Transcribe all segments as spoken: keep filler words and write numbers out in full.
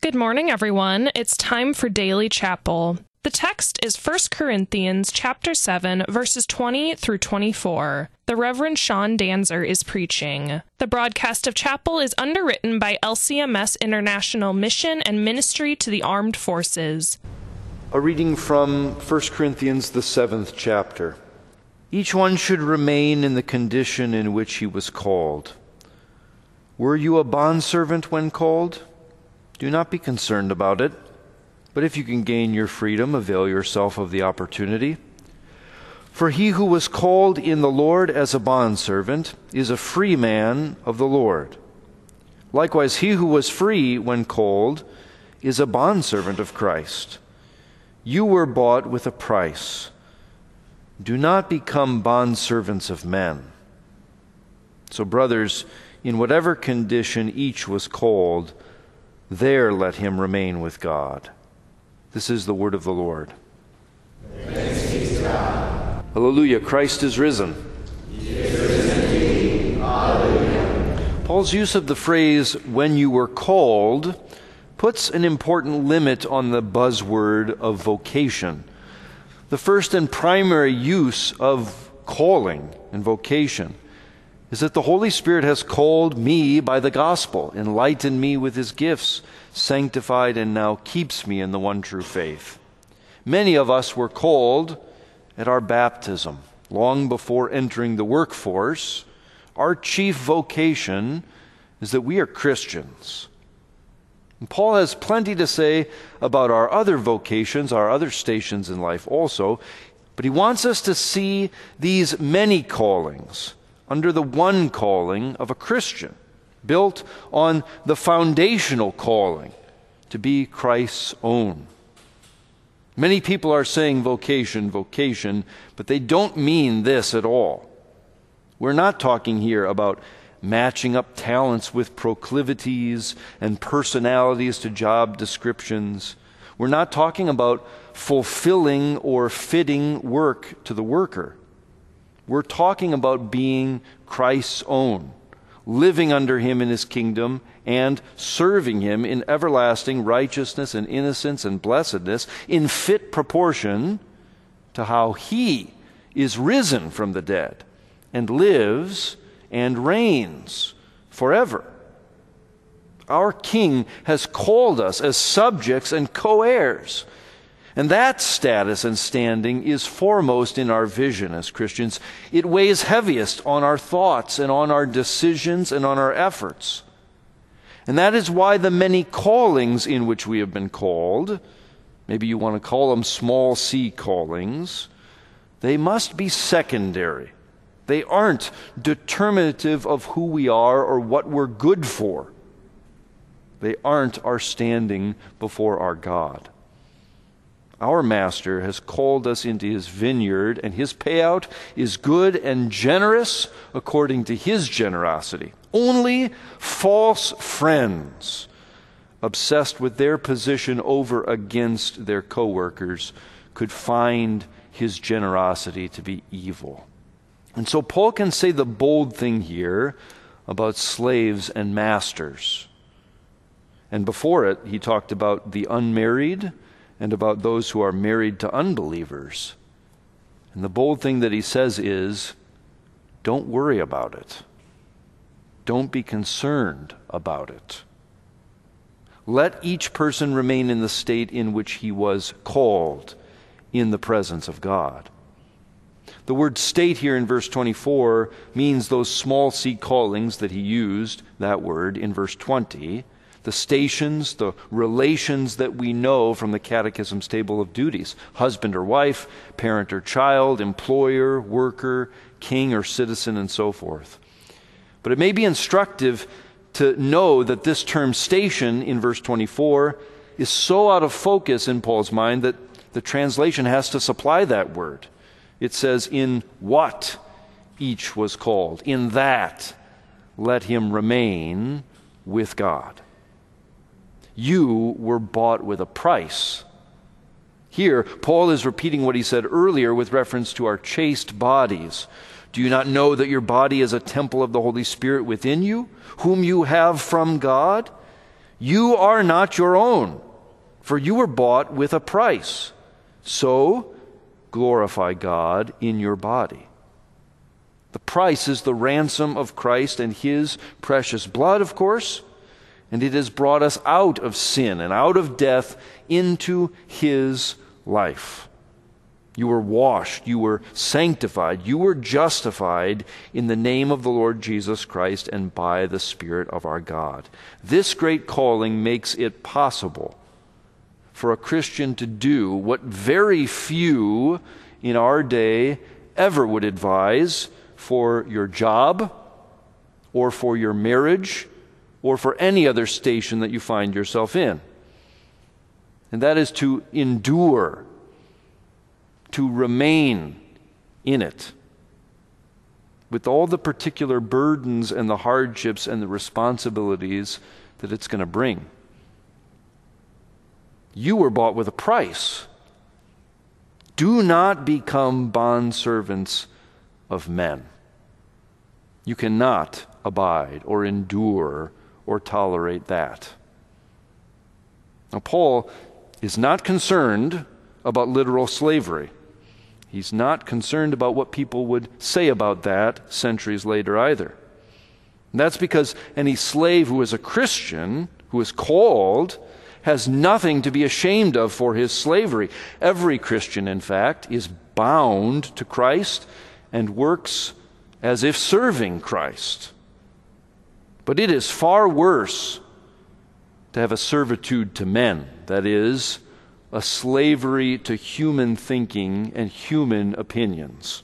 Good morning, everyone. It's time for Daily Chapel. The text is First Corinthians chapter seven, verses twenty through twenty-four. The Reverend Sean Danzer is preaching. The broadcast of chapel is underwritten by L C M S International Mission and Ministry to the Armed Forces. A reading from First Corinthians, the seventh chapter. Each one should remain in the condition in which he was called. Were you a bondservant when called? Do not be concerned about it, but if you can gain your freedom, avail yourself of the opportunity. For he who was called in the Lord as a bondservant is a free man of the Lord. Likewise, he who was free when called is a bondservant of Christ. You were bought with a price. Do not become bondservants of men. So, brothers, in whatever condition each was called, there let him remain with God. This is the word of the Lord. Thanks be to God. Hallelujah, Christ is risen. He is risen indeed. Hallelujah. Paul's use of the phrase, when you were called, puts an important limit on the buzzword of vocation. The first and primary use of calling and vocation is that the Holy Spirit has called me by the gospel, enlightened me with his gifts, sanctified and now keeps me in the one true faith. Many of us were called at our baptism. Long before entering the workforce, our chief vocation is that we are Christians. And Paul has plenty to say about our other vocations, our other stations in life also, but he wants us to see these many callings under the one calling of a Christian, built on the foundational calling to be Christ's own. Many people are saying vocation, vocation, but they don't mean this at all. We're not talking here about matching up talents with proclivities and personalities to job descriptions. We're not talking about fulfilling or fitting work to the worker. We're talking about being Christ's own, living under him in his kingdom and serving him in everlasting righteousness and innocence and blessedness in fit proportion to how he is risen from the dead and lives and reigns forever. Our King has called us as subjects and co-heirs. And that status and standing is foremost in our vision as Christians. It weighs heaviest on our thoughts and on our decisions and on our efforts. And that is why the many callings in which we have been called, maybe you want to call them small c callings, they must be secondary. They aren't determinative of who we are or what we're good for. They aren't our standing before our God. Our Master has called us into his vineyard, and his payout is good and generous according to his generosity. Only false friends, obsessed with their position over against their co-workers, could find his generosity to be evil. And so Paul can say the bold thing here about slaves and masters. And before it, he talked about the unmarried and about those who are married to unbelievers. And the bold thing that he says is, don't worry about it. Don't be concerned about it. Let each person remain in the state in which he was called in the presence of God. The word state here in verse twenty-four means those small c callings that he used, that word, in verse twenty. The stations, the relations that we know from the Catechism's table of duties. Husband or wife, parent or child, employer, worker, king or citizen, and so forth. But it may be instructive to know that this term station in verse twenty-four is so out of focus in Paul's mind that the translation has to supply that word. It says, in what each was called. In that, let him remain with God. You were bought with a price. Here, Paul is repeating what he said earlier with reference to our chaste bodies. Do you not know that your body is a temple of the Holy Spirit within you, whom you have from God? You are not your own, for you were bought with a price. So glorify God in your body. The price is the ransom of Christ and his precious blood, of course, and it has brought us out of sin and out of death into his life. You were washed, you were sanctified, you were justified in the name of the Lord Jesus Christ and by the Spirit of our God. This great calling makes it possible for a Christian to do what very few in our day ever would advise for your job or for your marriage or for any other station that you find yourself in. And that is to endure, to remain in it, with all the particular burdens and the hardships and the responsibilities that it's going to bring. You were bought with a price. Do not become bondservants of men. You cannot abide or endure or tolerate that. Now, Paul is not concerned about literal slavery. He's not concerned about what people would say about that centuries later either. And that's because any slave who is a Christian, who is called, has nothing to be ashamed of for his slavery. Every Christian, in fact, is bound to Christ and works as if serving Christ. But it is far worse to have a servitude to men, that is, a slavery to human thinking and human opinions.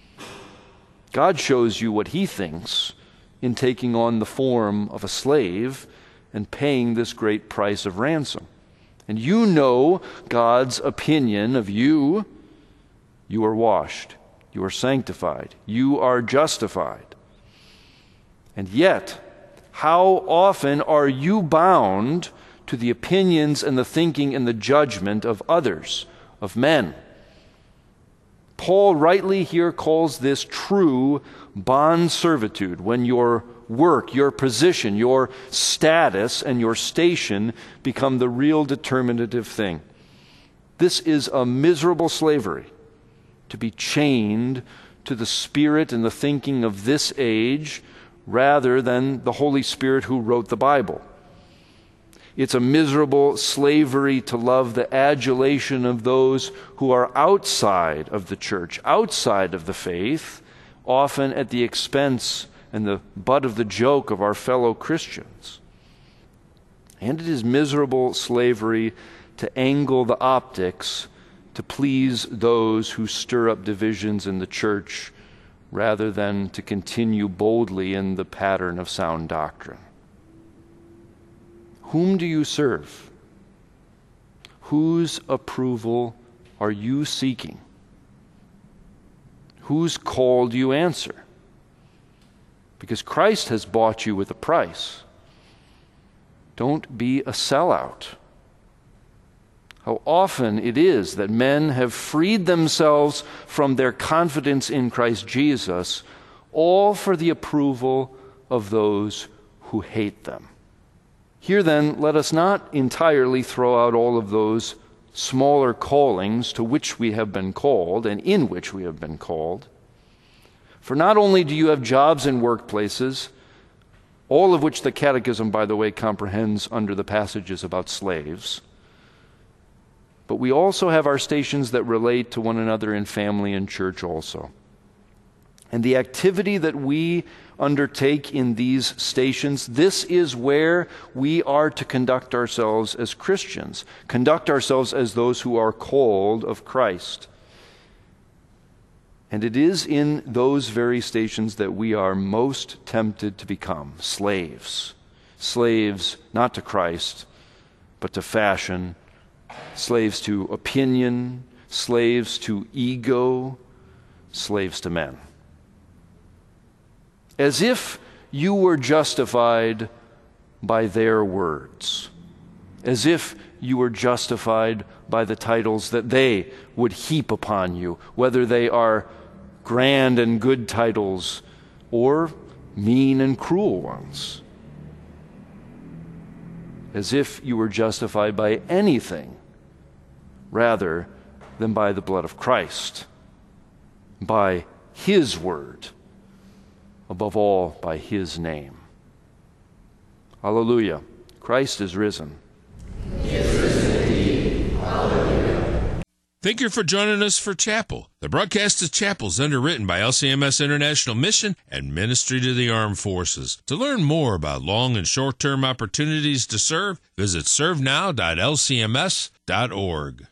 God shows you what he thinks in taking on the form of a slave and paying this great price of ransom. And you know God's opinion of you. You are washed. You are sanctified. You are justified. And yet, how often are you bound to the opinions and the thinking and the judgment of others, of men? Paul rightly here calls this true bond servitude, when your work, your position, your status, and your station become the real determinative thing. This is a miserable slavery, to be chained to the spirit and the thinking of this age rather than the Holy Spirit who wrote the Bible. It's a miserable slavery to love the adulation of those who are outside of the church, outside of the faith, often at the expense and the butt of the joke of our fellow Christians. And it is miserable slavery to angle the optics to please those who stir up divisions in the church rather than to continue boldly in the pattern of sound doctrine. Whom do you serve? Whose approval are you seeking? Whose call do you answer? Because Christ has bought you with a price. Don't be a sellout. How often it is that men have freed themselves from their confidence in Christ Jesus, all for the approval of those who hate them. Here then, let us not entirely throw out all of those smaller callings to which we have been called and in which we have been called. For not only do you have jobs and workplaces, all of which the Catechism, by the way, comprehends under the passages about slaves, but we also have our stations that relate to one another in family and church also. And the activity that we undertake in these stations, this is where we are to conduct ourselves as Christians, conduct ourselves as those who are called of Christ. And it is in those very stations that we are most tempted to become slaves. Slaves not to Christ, but to fashion, slaves to opinion, slaves to ego, slaves to men. As if you were justified by their words, as if you were justified by the titles that they would heap upon you, whether they are grand and good titles or mean and cruel ones. as if you were justified by anything rather than by the blood of Christ, by His word, above all, by His name. Hallelujah. Christ is risen. He is risen indeed. Hallelujah. Thank you for joining us for Chapel. The broadcast of Chapel is underwritten by L C M S International Mission and Ministry to the Armed Forces. To learn more about long and short-term opportunities to serve, visit serve now dot l c m s dot org.